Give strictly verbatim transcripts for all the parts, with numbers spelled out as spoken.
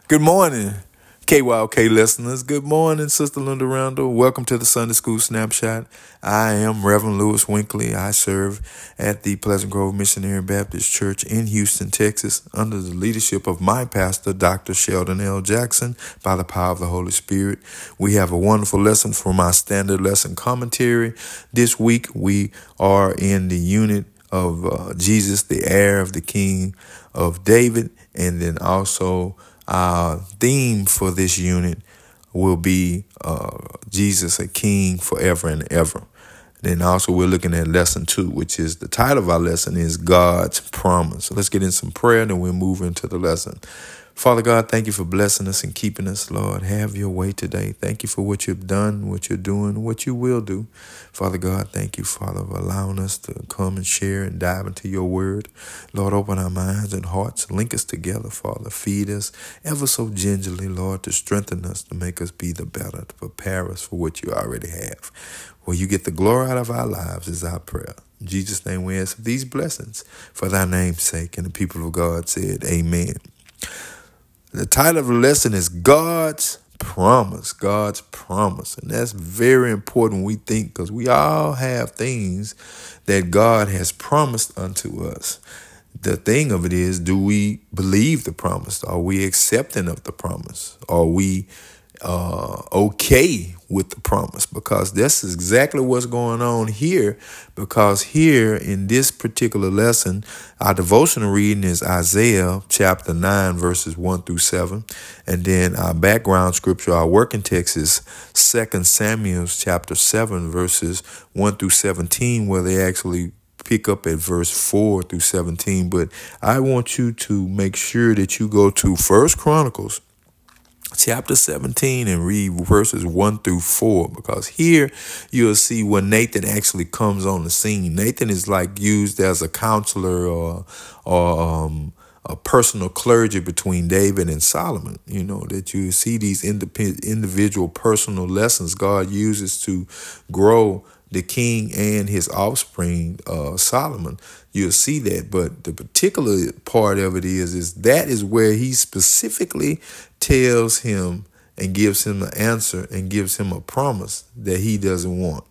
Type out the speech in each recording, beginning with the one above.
Good morning, K Y L K listeners. Good morning, Sister Linda Randall. Welcome to the Sunday School Snapshot. I am Reverend Lewis Winkley. I serve at the Pleasant Grove Missionary Baptist Church in Houston, Texas, under the leadership of my pastor, Doctor Sheldon L. Jackson, by the power of the Holy Spirit. We have a wonderful lesson from our standard lesson commentary. This week, we are in the unit of uh, Jesus, the heir of the King of David, and then also our theme for this unit will be uh, Jesus, a King forever and ever. Then also we're looking at lesson two, which is the title of our lesson is God's Promise. So let's get in some prayer and then we'll move into the lesson. Father God, thank you for blessing us and keeping us, Lord. Have your way today. Thank you for what you've done, what you're doing, what you will do. Father God, thank you, Father, for allowing us to come and share and dive into your word. Lord, open our minds and hearts. Link us together, Father. Feed us ever so gingerly, Lord, to strengthen us, to make us be the better, to prepare us for what you already have. Well, you get the glory out of our lives is our prayer. In Jesus' name we ask these blessings for thy name's sake. And the people of God said, amen. The title of the lesson is God's Promise, God's Promise. And that's very important, we think, because we all have things that God has promised unto us. The thing of it is, do we believe the promise? Are we accepting of the promise? Are we uh, okay with the promise? Because this is exactly what's going on here. Because here in this particular lesson, our devotional reading is Isaiah chapter nine, verses one through seven. And then our background scripture, our working text is Second Samuel chapter seven, verses one through seventeen, where they actually pick up at verse four through seventeen. But I want you to make sure that you go to First Chronicles chapter seventeen and read verses one through four, because here you'll see when Nathan actually comes on the scene. Nathan is like used as a counselor or or um, a personal clergy between David and Solomon. You know, that you see these independent, individual personal lessons God uses to grow the king and his offspring, uh, Solomon. You'll see that. But the particular part of it is, is that is where he specifically tells him and gives him an answer and gives him a promise that he doesn't want.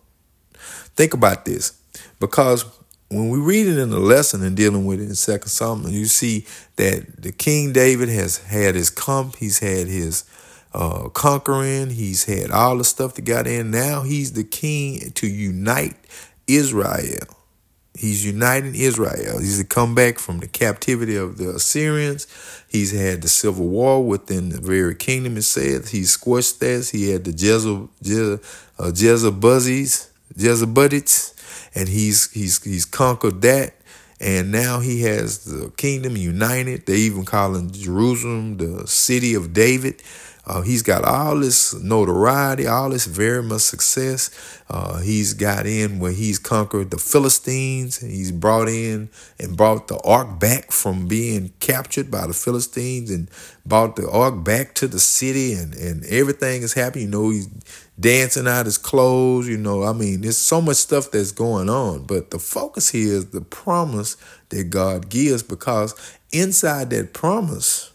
Think about this, because when we read it in the lesson and dealing with it in Second Samuel, you see that the King David has had his comp, he's had his Uh, conquering. He's had all the stuff that got in. Now he's the king to unite Israel. He's uniting Israel. He's to come back from the captivity of the Assyrians. He's had the civil war within the very kingdom, it says. He squashed that. He had the Jezebel, Je, uh, Jezebuzzies, Jezebudites, and he's he's he's conquered that. And now he has the kingdom united. They even call him Jerusalem, the city of David. Uh, he's got all this notoriety, all this very much success. Uh, he's got in where he's conquered the Philistines. He's brought in and brought the ark back from being captured by the Philistines and brought the ark back to the city, and, and everything is happening. You know, he's dancing out his clothes. You know, I mean, there's so much stuff that's going on. But the focus here is the promise that God gives, because inside that promise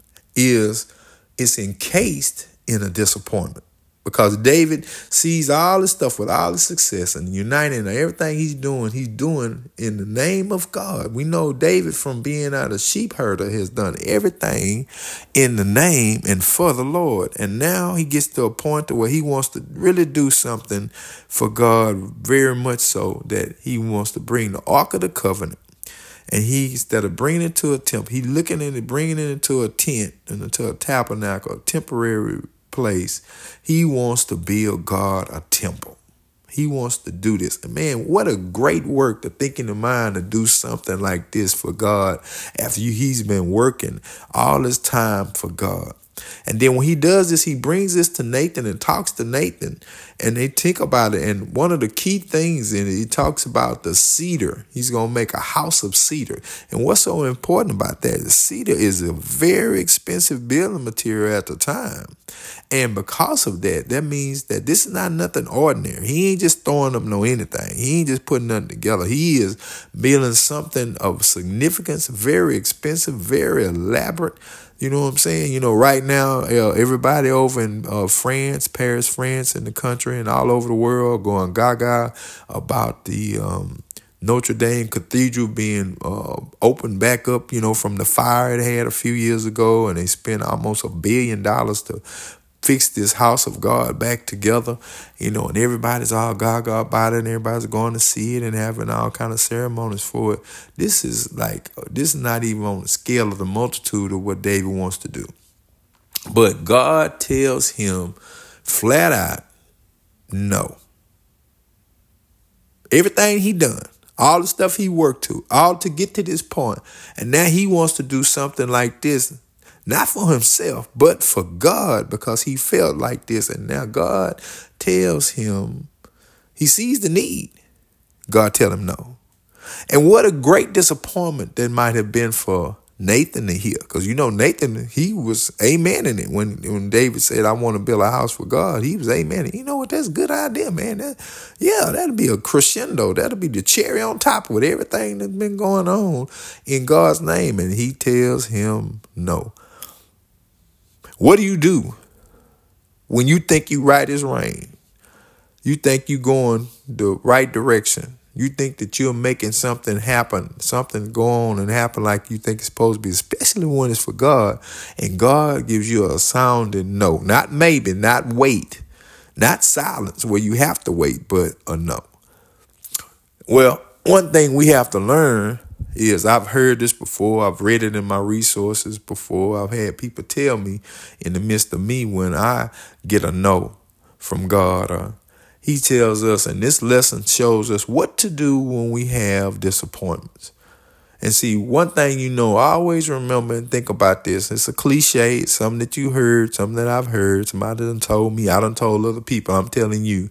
is it's encased in a disappointment, because David sees all this stuff with all the success and uniting and everything he's doing, he's doing in the name of God. We know David from being out a sheep herder has done everything in the name and for the Lord. And now he gets to a point to where he wants to really do something for God, very much so that he wants to bring the Ark of the Covenant. And he, instead of bringing it to a temple, he looking at it, bringing it into a tent and into a tabernacle, a temporary place. He wants to build God a temple. He wants to do this. And man, what a great work to think in the mind to do something like this for God after you, he's been working all this time for God. And then when he does this, he brings this to Nathan and talks to Nathan, and they think about it. And one of the key things in it, he talks about the cedar. He's going to make a house of cedar. And what's so important about that? The cedar is a very expensive building material at the time. And because of that, that means that this is not nothing ordinary. He ain't just throwing up no anything. He ain't just putting nothing together. He is building something of significance, very expensive, very elaborate, You know what I'm saying? You know, right now, uh, everybody over in uh, France, Paris, France, in the country and all over the world going gaga about the um, Notre Dame Cathedral being uh, opened back up, you know, from the fire it had a few years ago. And they spent almost a billion dollars to fix this house of God back together, you know, and everybody's all gaga about it, and everybody's going to see it and having all kind of ceremonies for it. This is like, this is not even on the scale of the multitude of what David wants to do. But God tells him flat out, no. Everything he done, all the stuff he worked to, all to get to this point, and now he wants to do something like this. Not for himself, but for God, because he felt like this. And now God tells him, he sees the need. God tell him no. And what a great disappointment that might have been for Nathan to hear. Because, you know, Nathan, he was amening it. When when David said, I want to build a house for God, he was amening. You know what? That's a good idea, man. That, yeah, that'll be a crescendo. That'll be the cherry on top with everything that's been going on in God's name. And he tells him no. What do you do when you think you right as rain? You think you going the right direction. You think that you're making something happen, something go on and happen like you think it's supposed to be, especially when it's for God. And God gives you a sounding no, not maybe, not wait, not silence where you have to wait, but a no. Well, one thing we have to learn is, I've heard this before. I've read it in my resources before. I've had people tell me in the midst of me when I get a no from God. Uh, he tells us, and this lesson shows us what to do when we have disappointments. And see, one thing you know, always remember and think about this. It's a cliche. It's something that you heard, something that I've heard. Somebody done told me. I done told other people. I'm telling you,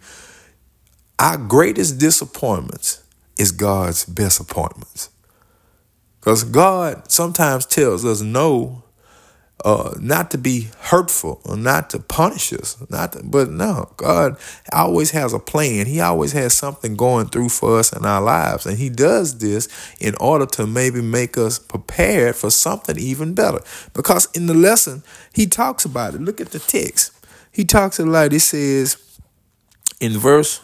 our greatest disappointments is God's best appointments. Because God sometimes tells us no, uh, not to be hurtful or not to punish us. Not to, but no, God always has a plan. He always has something going through for us in our lives. And he does this in order to maybe make us prepared for something even better. Because in the lesson, he talks about it. Look at the text. He talks it like it says in verse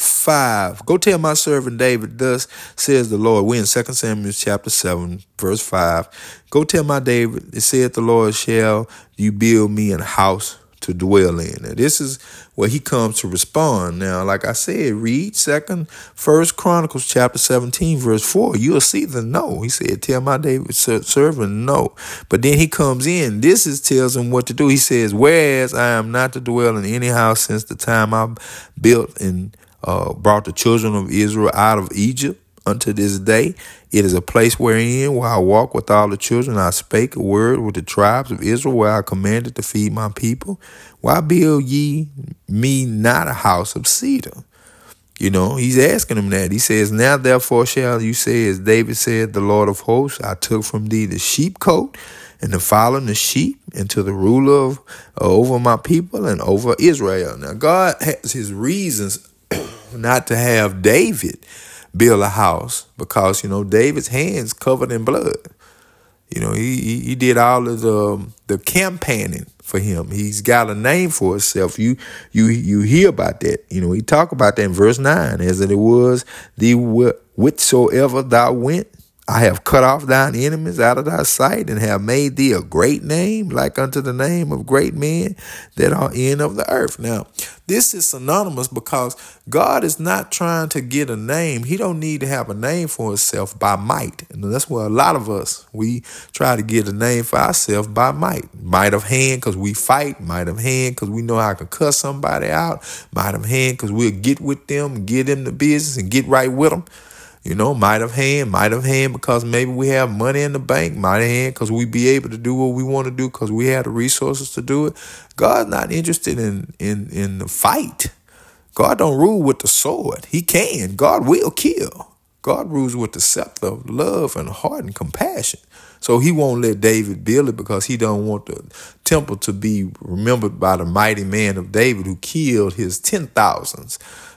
five. Go tell my servant David, thus says the Lord. We're in Second Samuel chapter seven, verse five. Go tell my David, it said the Lord, shall you build me a house to dwell in. Now, this is where he comes to respond. Now, like I said, read second, first Chronicles chapter seventeen, verse four. You'll see the no. He said, tell my David servant no. But then he comes in. This is tells him what to do. He says, whereas I am not to dwell in any house since the time I built and Uh, brought the children of Israel out of Egypt unto this day. It is a place wherein where I walk with all the children. I spake a word with the tribes of Israel where I commanded to feed my people. Why build ye me not a house of cedar? You know, he's asking him that. He says, now therefore shall you say, as David said, the Lord of hosts, I took from thee the sheepcote and the following the sheep, and to the ruler of uh, over my people and over Israel. Now, God has his reasons not to have David build a house, because, you know, David's hands covered in blood. You know, he he, he did all of the the campaigning for him. He's got a name for himself. You you you hear about that. You know, he talk about that in verse nine. As it was, thee whithersoever thou went, I have cut off thine enemies out of thy sight, and have made thee a great name, like unto the name of great men that are in of the earth. Now, this is synonymous because God is not trying to get a name. He don't need to have a name for himself by might. And that's where a lot of us, we try to get a name for ourselves by might. Might of hand because we fight. Might of hand because we know how to cuss somebody out. Might of hand because we'll get with them, get them the business and get right with them. You know, might of hand, might of hand because maybe we have money in the bank, might of hand because we be able to do what we want to do because we have the resources to do it. God's not interested in, in, in the fight. God don't rule with the sword. He can. God will kill. God rules with the scepter of love and heart and compassion. So he won't let David build it because he don't want the temple to be remembered by the mighty man of David who killed his ten thousands.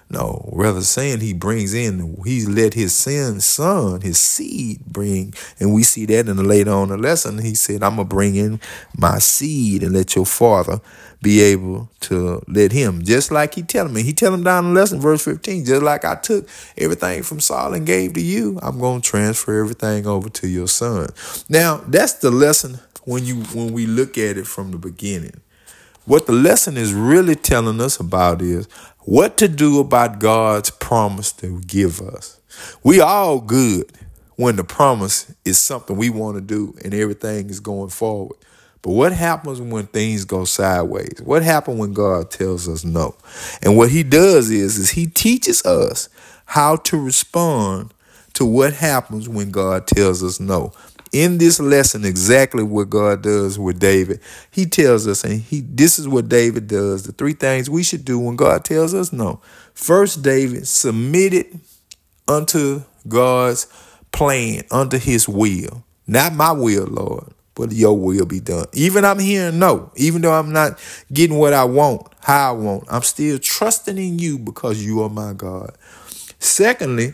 No, rather saying he brings in, he let his sin son, his seed bring. And we see that in the later on the lesson. He said, I'm going to bring in my seed and let your father be able to let him. Just like he tell him. And he tell him down in the lesson, verse fifteen, just like I took everything from Saul and gave to you, I'm going to transfer everything over to your son. Now, that's the lesson when you when we look at it from the beginning. What the lesson is really telling us about is what to do about God's promise to give us. We all good when the promise is something we want to do and everything is going forward. But what happens when things go sideways? What happens when God tells us no? And what he does is, is he teaches us how to respond to what happens when God tells us no. In this lesson, exactly what God does with David, he tells us, and he this is what David does, the three things we should do when God tells us no. First, David submitted unto God's plan, unto his will. Not my will, Lord, but your will be done. Even I'm hearing no, even though I'm not getting what I want, how I want, I'm still trusting in you because you are my God. Secondly,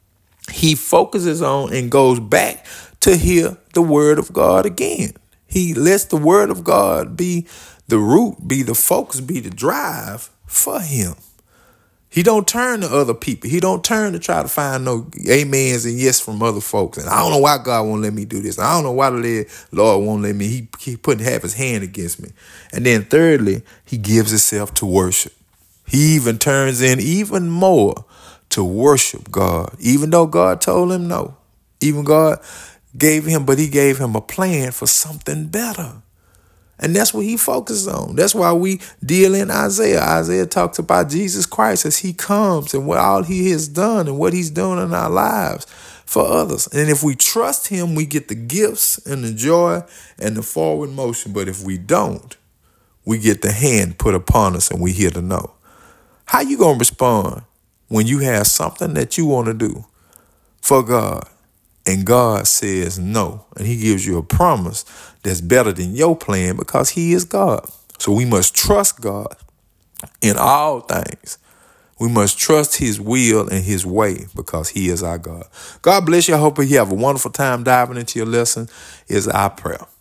he focuses on and goes back to hear the word of God again. He lets the word of God be the root, be the focus, be the drive for him. He don't turn to other people. He don't turn to try to find no amens and yes from other folks. And I don't know why God won't let me do this. I don't know why the Lord won't let me. He, he putting half his hand against me. And then thirdly, he gives himself to worship. He even turns in even more to worship God, even though God told him no. Even God gave him, but he gave him a plan for something better. And that's what he focuses on. That's why we deal in Isaiah. Isaiah talks about Jesus Christ as he comes and what all he has done and what he's doing in our lives for others. And if we trust him, we get the gifts and the joy and the forward motion. But if we don't, we get the hand put upon us and we hear the no. How you going to respond when you have something that you want to do for God and God says no, and he gives you a promise that's better than your plan because he is God? So we must trust God in all things. We must trust his will and his way because he is our God. God bless you. I hope you have a wonderful time diving into your lesson is our prayer.